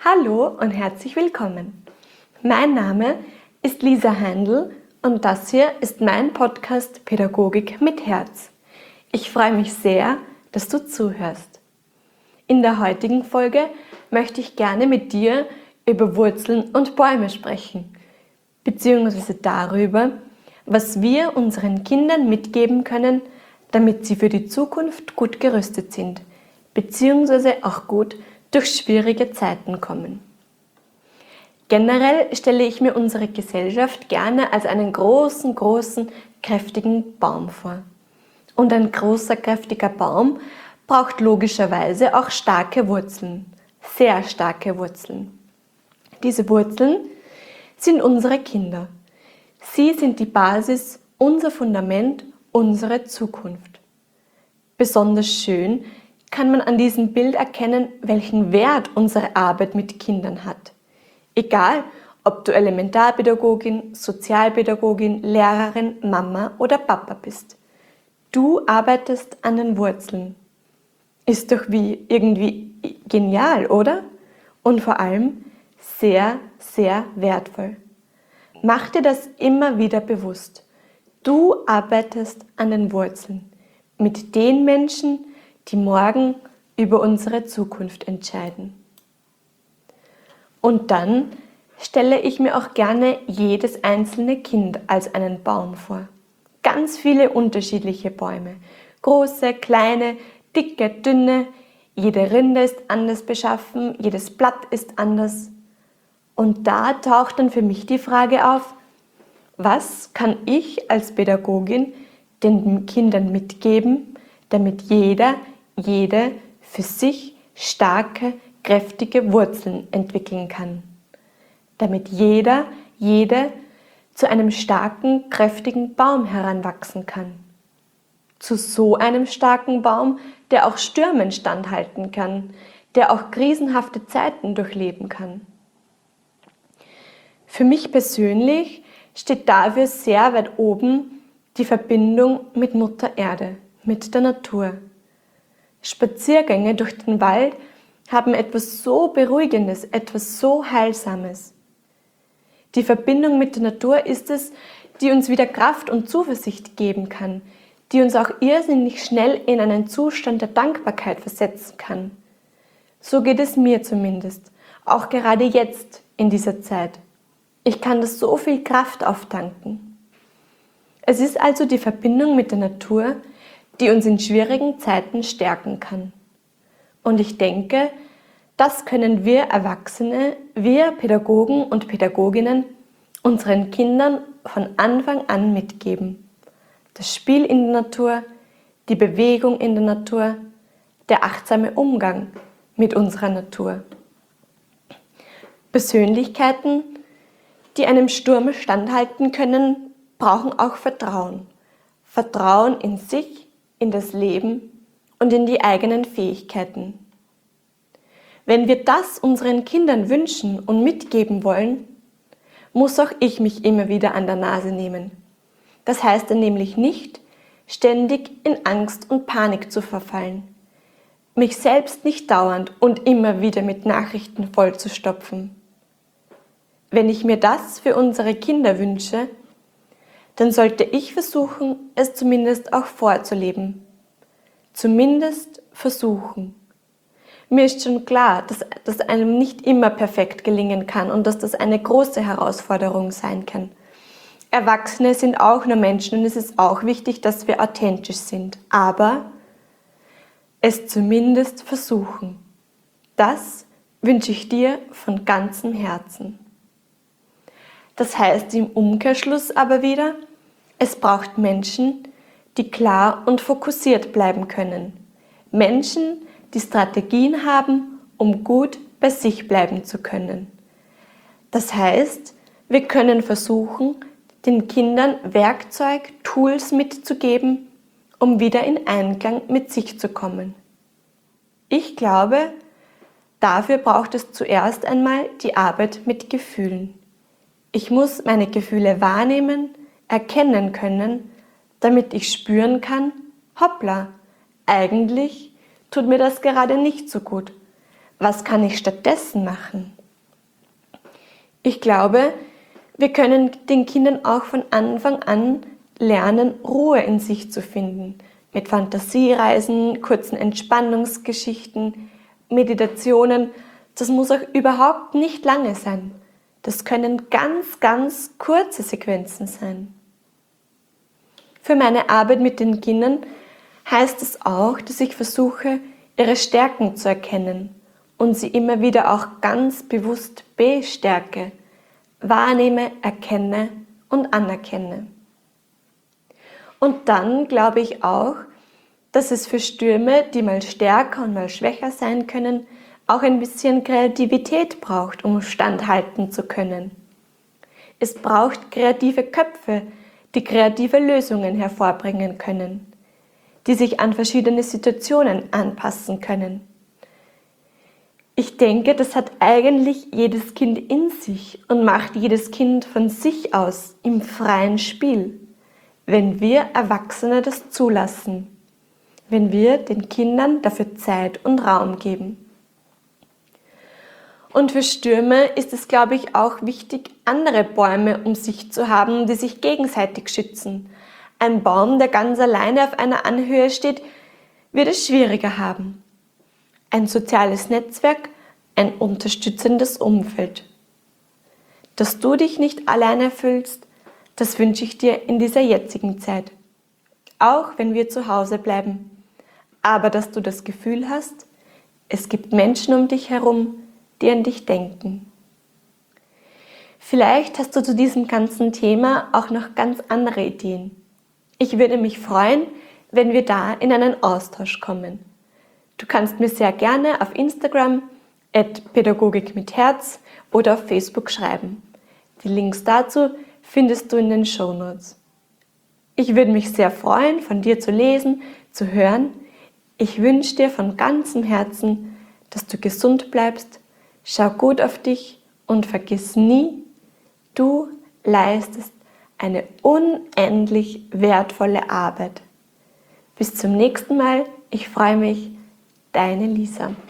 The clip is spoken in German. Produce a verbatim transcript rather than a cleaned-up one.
Hallo und herzlich willkommen. Mein Name ist Lisa Heindl und das hier ist mein Podcast Pädagogik mit Herz. Ich freue mich sehr, dass du zuhörst. In der heutigen Folge möchte ich gerne mit dir über Wurzeln und Bäume sprechen, beziehungsweise darüber, was wir unseren Kindern mitgeben können, damit sie für die Zukunft gut gerüstet sind, beziehungsweise auch gut durch schwierige Zeiten kommen. Generell stelle ich mir unsere Gesellschaft gerne als einen großen, großen, kräftigen Baum vor. Und ein großer, kräftiger Baum braucht logischerweise auch starke Wurzeln, sehr starke Wurzeln. Diese Wurzeln sind unsere Kinder. Sie sind die Basis, unser Fundament, unsere Zukunft. Besonders schön kann man an diesem Bild erkennen, welchen Wert unsere Arbeit mit Kindern hat. Egal, ob du Elementarpädagogin, Sozialpädagogin, Lehrerin, Mama oder Papa bist. Du arbeitest an den Wurzeln. Ist doch wie irgendwie genial, oder? Und vor allem sehr, sehr wertvoll. Mach dir das immer wieder bewusst. Du arbeitest an den Wurzeln mit den Menschen, die morgen über unsere Zukunft entscheiden. Und dann stelle ich mir auch gerne jedes einzelne Kind als einen Baum vor. Ganz viele unterschiedliche Bäume. Große, kleine, dicke, dünne. Jede Rinde ist anders beschaffen, jedes Blatt ist anders. Und da taucht dann für mich die Frage auf, was kann ich als Pädagogin den Kindern mitgeben, damit jeder, jede für sich starke, kräftige Wurzeln entwickeln kann. Damit jeder, jede zu einem starken, kräftigen Baum heranwachsen kann. Zu so einem starken Baum, der auch Stürmen standhalten kann, der auch krisenhafte Zeiten durchleben kann. Für mich persönlich steht dafür sehr weit oben die Verbindung mit Mutter Erde, mit der Natur. Spaziergänge durch den Wald haben etwas so Beruhigendes, etwas so Heilsames. Die Verbindung mit der Natur ist es, die uns wieder Kraft und Zuversicht geben kann, die uns auch irrsinnig schnell in einen Zustand der Dankbarkeit versetzen kann. So geht es mir zumindest, auch gerade jetzt in dieser Zeit. Ich kann das so viel Kraft auftanken. Es ist also die Verbindung mit der Natur, die uns in schwierigen Zeiten stärken kann. Und ich denke, das können wir Erwachsene, wir Pädagogen und Pädagoginnen unseren Kindern von Anfang an mitgeben. Das Spiel in der Natur, die Bewegung in der Natur, der achtsame Umgang mit unserer Natur. Persönlichkeiten, die einem Sturm standhalten können, brauchen auch Vertrauen. Vertrauen in sich, in das Leben und in die eigenen Fähigkeiten. Wenn wir das unseren Kindern wünschen und mitgeben wollen, muss auch ich mich immer wieder an der Nase nehmen. Das heißt dann nämlich nicht, ständig in Angst und Panik zu verfallen, mich selbst nicht dauernd und immer wieder mit Nachrichten vollzustopfen. Wenn ich mir das für unsere Kinder wünsche, dann sollte ich versuchen, es zumindest auch vorzuleben. Zumindest versuchen. Mir ist schon klar, dass das einem nicht immer perfekt gelingen kann und dass das eine große Herausforderung sein kann. Erwachsene sind auch nur Menschen und es ist auch wichtig, dass wir authentisch sind. Aber es zumindest versuchen. Das wünsche ich dir von ganzem Herzen. Das heißt im Umkehrschluss aber wieder, es braucht Menschen, die klar und fokussiert bleiben können. Menschen, die Strategien haben, um gut bei sich bleiben zu können. Das heißt, wir können versuchen, den Kindern Werkzeug, Tools mitzugeben, um wieder in Einklang mit sich zu kommen. Ich glaube, dafür braucht es zuerst einmal die Arbeit mit Gefühlen. Ich muss meine Gefühle wahrnehmen, erkennen können, damit ich spüren kann, hoppla, eigentlich tut mir das gerade nicht so gut. Was kann ich stattdessen machen? Ich glaube, wir können den Kindern auch von Anfang an lernen, Ruhe in sich zu finden. Mit Fantasiereisen, kurzen Entspannungsgeschichten, Meditationen. Das muss auch überhaupt nicht lange sein. Das können ganz, ganz kurze Sequenzen sein. Für meine Arbeit mit den Kindern heißt es auch, dass ich versuche, ihre Stärken zu erkennen und sie immer wieder auch ganz bewusst bestärke, wahrnehme, erkenne und anerkenne. Und dann glaube ich auch, dass es für Stürme, die mal stärker und mal schwächer sein können, auch ein bisschen Kreativität braucht, um standhalten zu können. Es braucht kreative Köpfe, die kreative Lösungen hervorbringen können, die sich an verschiedene Situationen anpassen können. Ich denke, das hat eigentlich jedes Kind in sich und macht jedes Kind von sich aus im freien Spiel, wenn wir Erwachsene das zulassen, wenn wir den Kindern dafür Zeit und Raum geben. Und für Stürme ist es, glaube ich, auch wichtig, andere Bäume um sich zu haben, die sich gegenseitig schützen. Ein Baum, der ganz alleine auf einer Anhöhe steht, wird es schwieriger haben. Ein soziales Netzwerk, ein unterstützendes Umfeld. Dass du dich nicht alleine fühlst, das wünsche ich dir in dieser jetzigen Zeit. Auch wenn wir zu Hause bleiben. Aber dass du das Gefühl hast, es gibt Menschen um dich herum, die an dich denken. Vielleicht hast du zu diesem ganzen Thema auch noch ganz andere Ideen. Ich würde mich freuen, wenn wir da in einen Austausch kommen. Du kannst mir sehr gerne auf Instagram at pädagogik mit herz oder auf Facebook schreiben. Die Links dazu findest du in den Shownotes. Ich würde mich sehr freuen, von dir zu lesen, zu hören. Ich wünsche dir von ganzem Herzen, dass du gesund bleibst. Schau gut auf dich und vergiss nie, du leistest eine unendlich wertvolle Arbeit. Bis zum nächsten Mal. Ich freue mich. Deine Lisa.